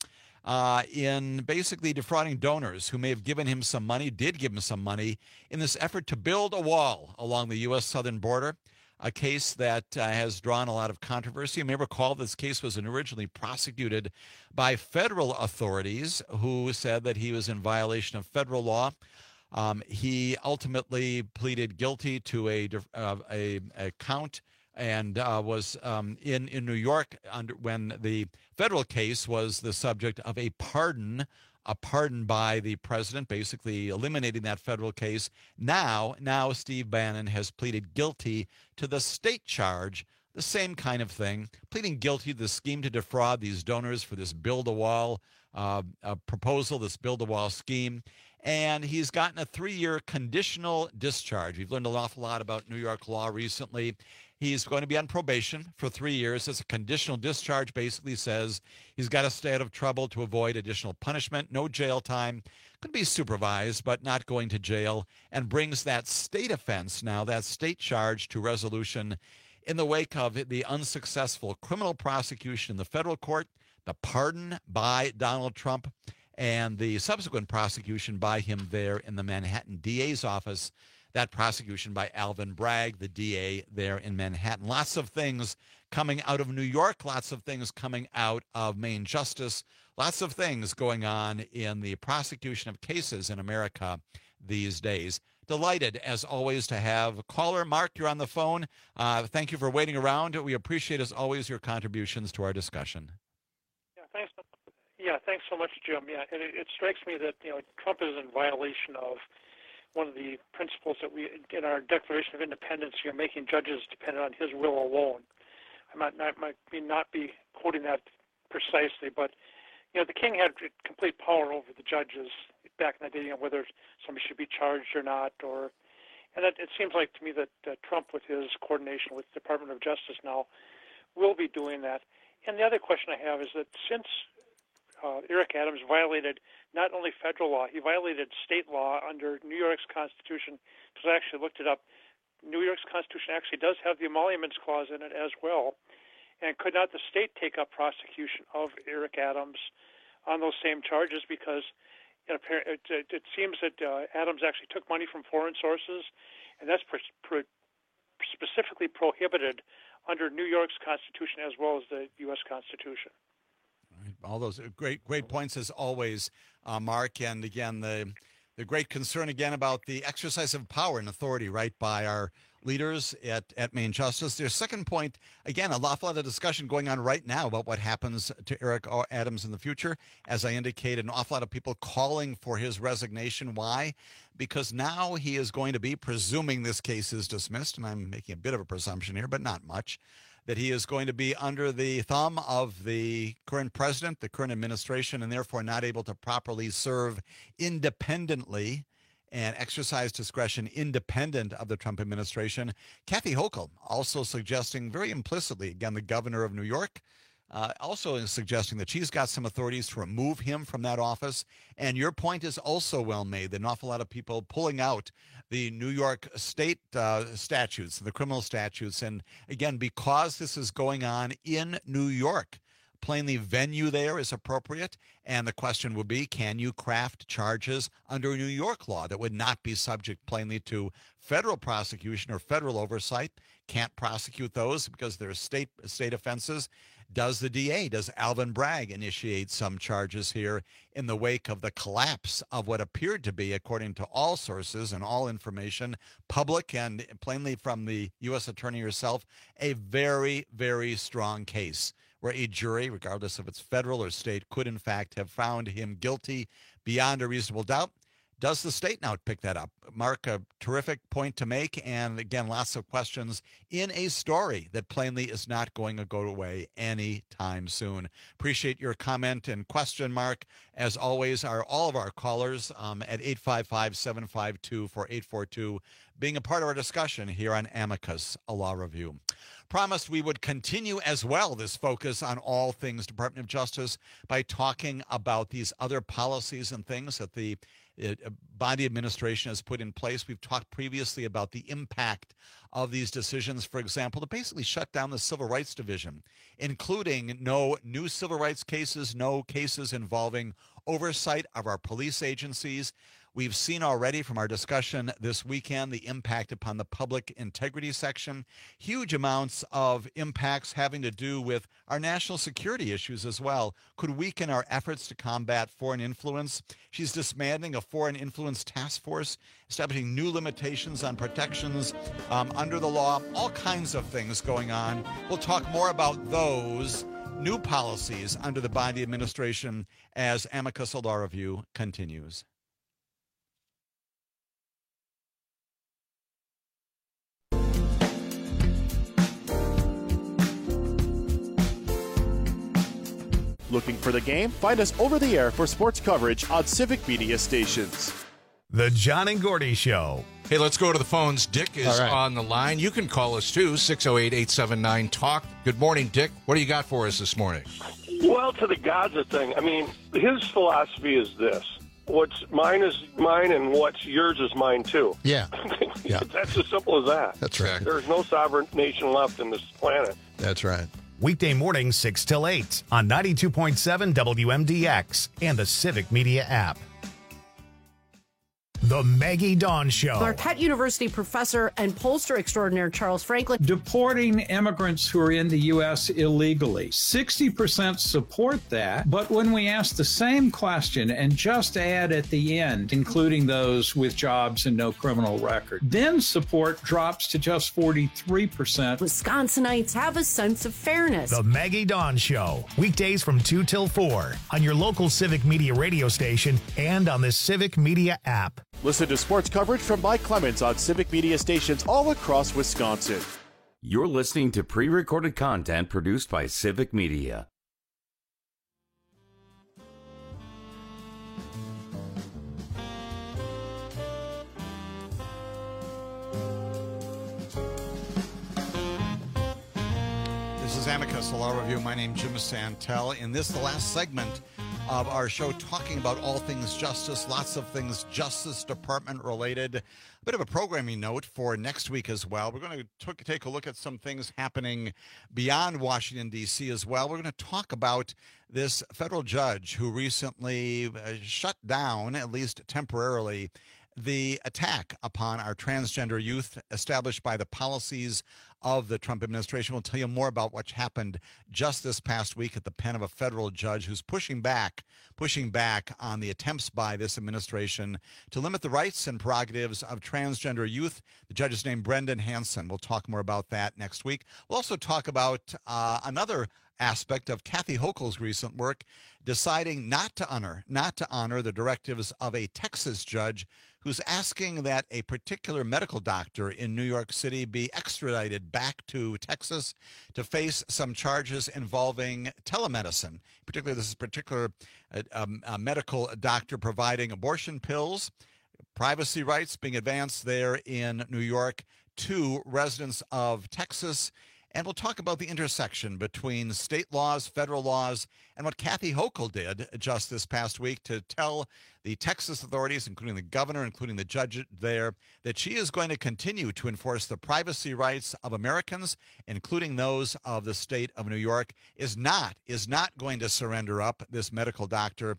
in basically defrauding donors who may have given him some money, did give him some money, in this effort to build a wall along the U.S. southern border. A case that has drawn a lot of controversy. You may recall this case was originally prosecuted by federal authorities who said that he was in violation of federal law. He ultimately pleaded guilty to a count and was in New York when the federal case was the subject of a pardon by the president, basically eliminating that federal case. Now Steve Bannon has pleaded guilty to the state charge the same kind of thing, pleading guilty to the scheme to defraud these donors for this build-a-wall proposal, this build-a-wall scheme. And he's gotten a 3-year conditional discharge. We've learned an awful lot about New York law recently. He's going to be on probation for 3 years. It's a conditional discharge, basically says he's got to stay out of trouble to avoid additional punishment, no jail time, could be supervised, but not going to jail, and brings that state offense now, that state charge, to resolution in the wake of the unsuccessful criminal prosecution in the federal court, the pardon by Donald Trump, and the subsequent prosecution by him there in the Manhattan DA's office, that prosecution by Alvin Bragg, the DA there in Manhattan. Lots of things coming out of New York, lots of things coming out of Main Justice, lots of things going on in the prosecution of cases in America these days. Delighted, as always, to have a caller. Mark, you're on the phone. Thank you for waiting around. We appreciate, as always, your contributions to our discussion. Thanks so much, Jim. It strikes me that Trump is in violation of one of the principles that we, in our Declaration of Independence, making judges dependent on his will alone. I might not be quoting that precisely, but the king had complete power over the judges back in the day, whether somebody should be charged or not, and it seems like to me that Trump, with his coordination with the Department of Justice now, will be doing that. And the other question I have is that since Eric Adams violated not only federal law, he violated state law under New York's Constitution, because I actually looked it up. New York's Constitution actually does have the emoluments clause in it as well. And could not the state take up prosecution of Eric Adams on those same charges? Because it seems that Adams actually took money from foreign sources, and that's specifically prohibited under New York's Constitution as well as the U.S. Constitution. All those great points as always, Mark. And again, the great concern again about the exercise of power and authority, right, by our leaders at Main Justice. Their second point, again, an awful lot of discussion going on right now about what happens to Eric Adams in the future. As I indicated, an awful lot of people calling for his resignation. Why? Because now he is going to be, presuming this case is dismissed, and I'm making a bit of a presumption here, but not much, that he is going to be under the thumb of the current president, the current administration, and therefore not able to properly serve independently and exercise discretion independent of the Trump administration. Kathy Hochul also suggesting very implicitly, again, the governor of New York, also is suggesting that she's got some authorities to remove him from that office. And your point is also well made. An awful lot of people pulling out the New York state statutes, the criminal statutes. And again, because this is going on in New York, plainly venue there is appropriate. And the question would be, can you craft charges under New York law that would not be subject plainly to federal prosecution or federal oversight? Can't prosecute those because they're state offenses. Does the DA, does Alvin Bragg initiate some charges here in the wake of the collapse of what appeared to be, according to all sources and all information, public and plainly from the U.S. Attorney herself, a very, very strong case where a jury, regardless if it's federal or state, could in fact have found him guilty beyond a reasonable doubt? Does the state now pick that up? Mark, a terrific point to make. And again, lots of questions in a story that plainly is not going to go away anytime soon. Appreciate your comment and question, Mark. As always, all of our callers at 855-752-4842 being a part of our discussion here on Amicus, a law review. Promised we would continue as well this focus on all things Department of Justice by talking about these other policies and things that the Bondi administration has put in place. We've talked previously about the impact of these decisions, for example, to basically shut down the Civil Rights Division, including no new civil rights cases, no cases involving oversight of our police agencies. We've seen already from our discussion this weekend the impact upon the public integrity section, huge amounts of impacts having to do with our national security issues as well, could weaken our efforts to combat foreign influence. She's dismantling a foreign influence task force, establishing new limitations on protections under the law, all kinds of things going on. We'll talk more about those new policies under the Bondi administration as Amicus Law Review continues. Looking for the game? Find us over the air for sports coverage on Civic Media stations. The John and Gordy Show. Hey, let's go to the phones. Dick is on the line. You can call us too, 608-879-TALK. Good morning, Dick. What do you got for us this morning? Well, to the Gaza thing, I mean, his philosophy is this. What's mine is mine and what's yours is mine too. Yeah. Yeah. That's as simple as that. That's right. There's no sovereign nation left in this planet. That's right. Weekday mornings 6 till 8 on 92.7 WMDX and the Civic Media app. The Maggie Dawn Show. Marquette University professor and pollster extraordinaire Charles Franklin. Deporting immigrants who are in the U.S. illegally. 60% support that, but when we ask the same question and just add at the end, including those with jobs and no criminal record, then support drops to just 43%. Wisconsinites have a sense of fairness. The Maggie Dawn Show. Weekdays from 2 till 4 on your local Civic Media radio station and on the Civic Media app. Listen to sports coverage from Mike Clemens on Civic Media stations all across Wisconsin. You're listening to pre-recorded content produced by Civic Media. This is Amicus, a law review. My name's Jim Santel. In this, the last segment of our show, talking about all things justice, lots of things Justice Department related. A bit of a programming note for next week as well. We're going to take a look at some things happening beyond Washington, D.C. as well. We're going to talk about this federal judge who recently shut down, at least temporarily, the attack upon our transgender youth established by the policies of the Trump administration. We'll tell you more about what happened just this past week at the pen of a federal judge who's pushing back on the attempts by this administration to limit the rights and prerogatives of transgender youth. The judge is named Brendan Hansen. We'll talk more about that next week. We'll also talk about another aspect of Kathy Hochul's recent work, deciding not to honor the directives of a Texas judge who's asking that a particular medical doctor in New York City be extradited back to Texas to face some charges involving telemedicine. Particularly, this is a medical doctor providing abortion pills, privacy rights being advanced there in New York to residents of Texas. And we'll talk about the intersection between state laws, federal laws, and what Kathy Hochul did just this past week to tell the Texas authorities, including the governor, including the judge there, that she is going to continue to enforce the privacy rights of Americans, including those of the state of New York, is not going to surrender up this medical doctor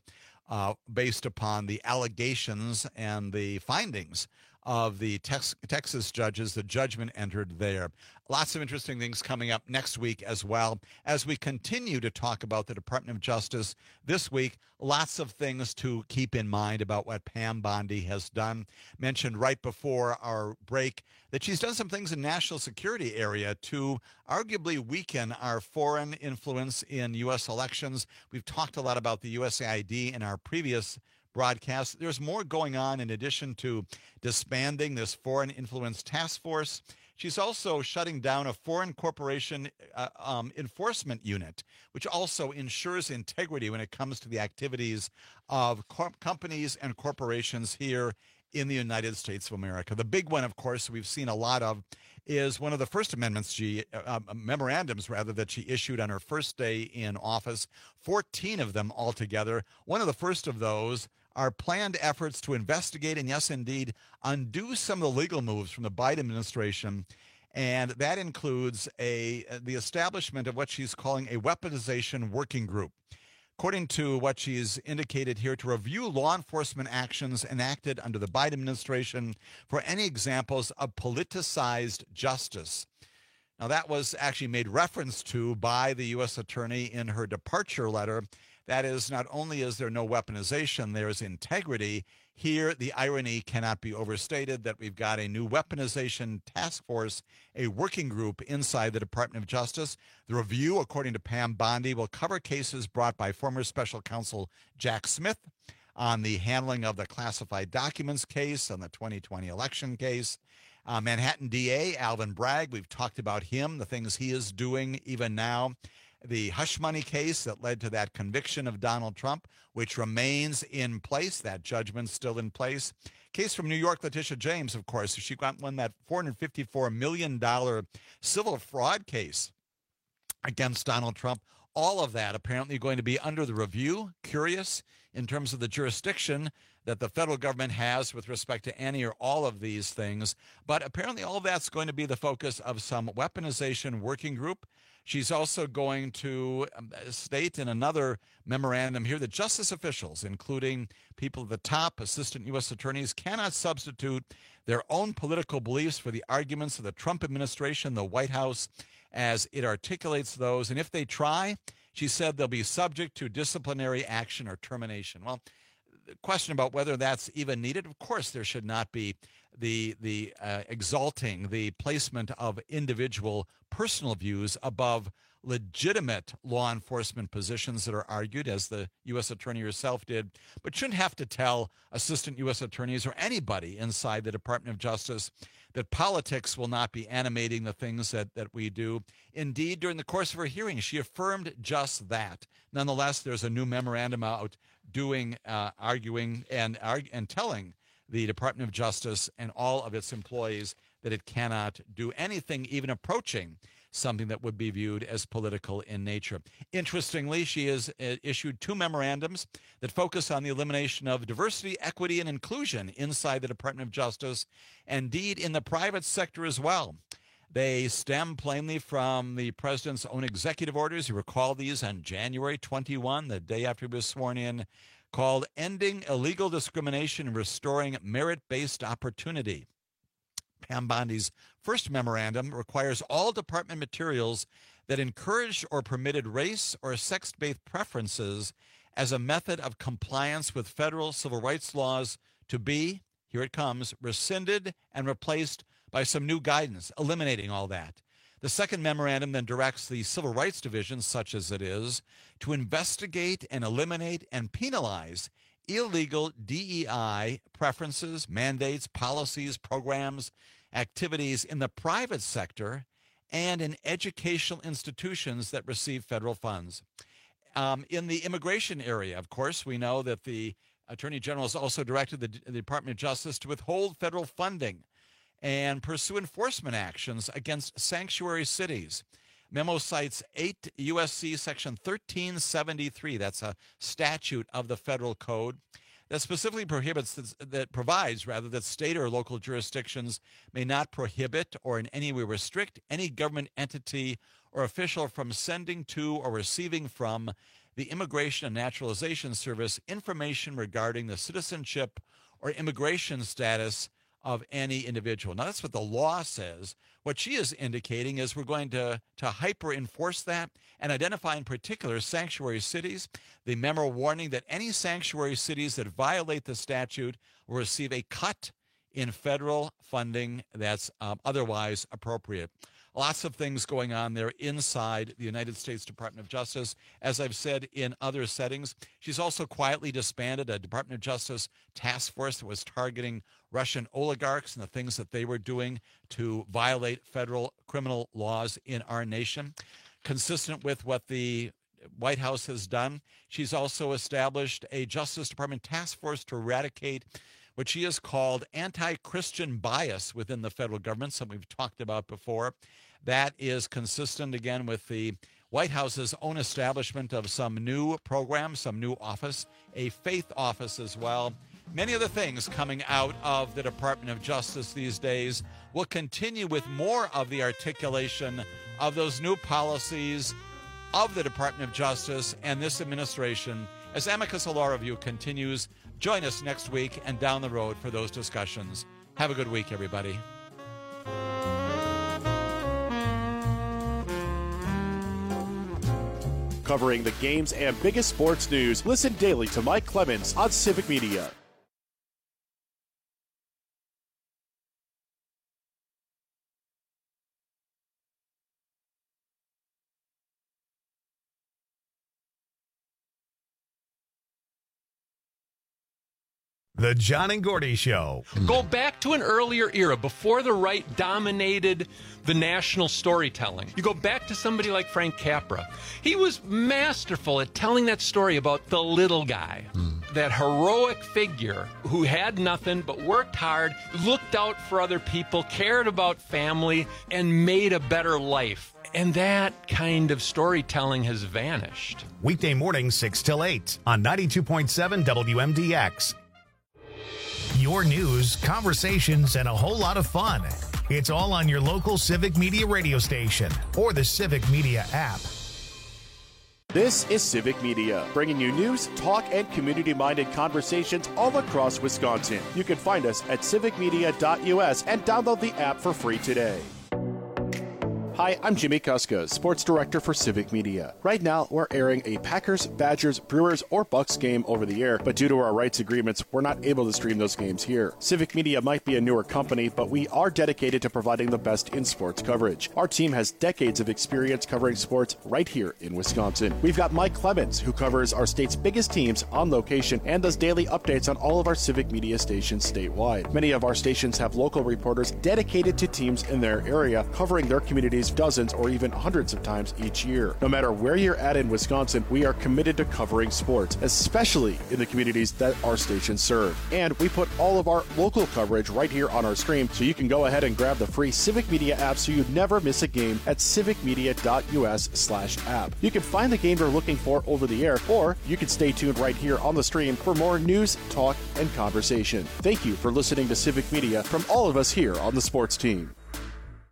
based upon the allegations and the findings of the Texas judges, the judgment entered there. Lots of interesting things coming up next week as well. As we continue to talk about the Department of Justice this week, lots of things to keep in mind about what Pam Bondi has done. Mentioned right before our break that she's done some things in national security area to arguably weaken our foreign influence in U.S. elections. We've talked a lot about the USAID in our previous broadcast. There's more going on in addition to disbanding this foreign influence task force. She's also shutting down a foreign corporation enforcement unit, which also ensures integrity when it comes to the activities of companies and corporations here in the United States of America. The big one, of course, we've seen a lot of is one of the First Amendments memorandums that she issued on her first day in office, 14 of them altogether. One of the first of those are planned efforts to investigate and, yes, indeed, undo some of the legal moves from the Biden administration. And that includes the establishment of what she's calling a weaponization working group. According to what she's indicated here, to review law enforcement actions enacted under the Biden administration for any examples of politicized justice. Now, that was actually made reference to by the U.S. attorney in her departure letter. That is, not only is there no weaponization, there is integrity. Here, the irony cannot be overstated that we've got a new weaponization task force, a working group inside the Department of Justice. The review, according to Pam Bondi, will cover cases brought by former special counsel Jack Smith on the handling of the classified documents case, on the 2020 election case. Manhattan DA Alvin Bragg, we've talked about him, the things he is doing even now. the hush money case that led to that conviction of Donald Trump, which remains in place. That judgment's still in place. Case from New York, Letitia James, of course. She won that $454 million civil fraud case against Donald Trump. All of that apparently going to be under the review. Curious in terms of the jurisdiction that the federal government has with respect to any or all of these things. But apparently all of that's going to be the focus of some weaponization working group. She's also going to state in another memorandum here that justice officials, including people at the top, assistant U.S. attorneys, cannot substitute their own political beliefs for the arguments of the Trump administration, the White House, as it articulates those. And if they try, she said they'll be subject to disciplinary action or termination. Well, the question about whether that's even needed, of course there should not be the exalting the placement of individual personal views above legitimate law enforcement positions that are argued, as the U.S. attorney herself did, but shouldn't have to tell assistant U.S. attorneys or anybody inside the Department of Justice that politics will not be animating the things that we do. Indeed, during the course of her hearing, she affirmed just that. Nonetheless, there's a new memorandum out arguing and telling the Department of Justice and all of its employees that it cannot do anything even approaching something that would be viewed as political in nature. Interestingly, she has issued two memorandums that focus on the elimination of diversity, equity, and inclusion inside the Department of Justice, and indeed in the private sector as well. They stem plainly from the president's own executive orders. You recall these on January 21, the day after he was sworn in, called Ending Illegal Discrimination and Restoring Merit-Based Opportunity. Pam Bondi's first memorandum requires all department materials that encouraged or permitted race or sex-based preferences as a method of compliance with federal civil rights laws to be, here it comes, rescinded and replaced by some new guidance, eliminating all that. The second memorandum then directs the Civil Rights Division, such as it is, to investigate and eliminate and penalize illegal DEI preferences, mandates, policies, programs, activities in the private sector and in educational institutions that receive federal funds. In the immigration area, of course, we know that the Attorney General has also directed the Department of Justice to withhold federal funding and pursue enforcement actions against sanctuary cities. Memo cites 8 U.S.C. Section 1373. That's a statute of the federal code that specifically provides that state or local jurisdictions may not prohibit or in any way restrict any government entity or official from sending to or receiving from the Immigration and Naturalization Service information regarding the citizenship or immigration status of any individual. Now, that's what the law says. What she is indicating is we're going to hyper-enforce that and identify in particular sanctuary cities. The memo warning that any sanctuary cities that violate the statute will receive a cut in federal funding that's otherwise appropriate. Lots of things going on there inside the United States Department of Justice. As I've said in other settings, she's also quietly disbanded a Department of Justice task force that was targeting Russian oligarchs and the things that they were doing to violate federal criminal laws in our nation. Consistent with what the White House has done, she's also established a Justice Department task force to eradicate what she has called anti-Christian bias within the federal government, something we've talked about before. That is consistent, again, with the White House's own establishment of some new program, some new office, a faith office as well. Many other things coming out of the Department of Justice these days. We'll continue with more of the articulation of those new policies of the Department of Justice and this administration as Amicus Law Review continues. Join us next week and down the road for those discussions. Have a good week, everybody. Covering the games and biggest sports news, listen daily to Mike Clemens on Civic Media. The John and Gordy Show. Go back to an earlier era before the right dominated the national storytelling. You go back to somebody like Frank Capra. He was masterful at telling that story about the little guy, that heroic figure who had nothing but worked hard, looked out for other people, cared about family, and made a better life. And that kind of storytelling has vanished. Weekday mornings 6 till 8 on 92.7 WMDX. Your news, conversations, and a whole lot of fun. It's all on your local Civic Media radio station or the Civic Media app. This is Civic Media, bringing you news, talk, and community-minded conversations all across Wisconsin. You can find us at civicmedia.us and download the app for free today. Hi, I'm Jimmy Kuska, Sports Director for Civic Media. Right now, we're airing a Packers, Badgers, Brewers, or Bucks game over the air, but due to our rights agreements, we're not able to stream those games here. Civic Media might be a newer company, but we are dedicated to providing the best in sports coverage. Our team has decades of experience covering sports right here in Wisconsin. We've got Mike Clemens, who covers our state's biggest teams on location and does daily updates on all of our Civic Media stations statewide. Many of our stations have local reporters dedicated to teams in their area, covering their communities dozens or even hundreds of times each year. No matter where you're at in Wisconsin, we are committed to covering sports, especially in the communities that our stations serve. And we put all of our local coverage right here on our stream, so you can go ahead and grab the free Civic Media app so you never miss a game at civicmedia.us/app. You can find the game you're looking for over the air, or you can stay tuned right here on the stream for more news, talk, and conversation. Thank you for listening to Civic Media from all of us here on the sports team.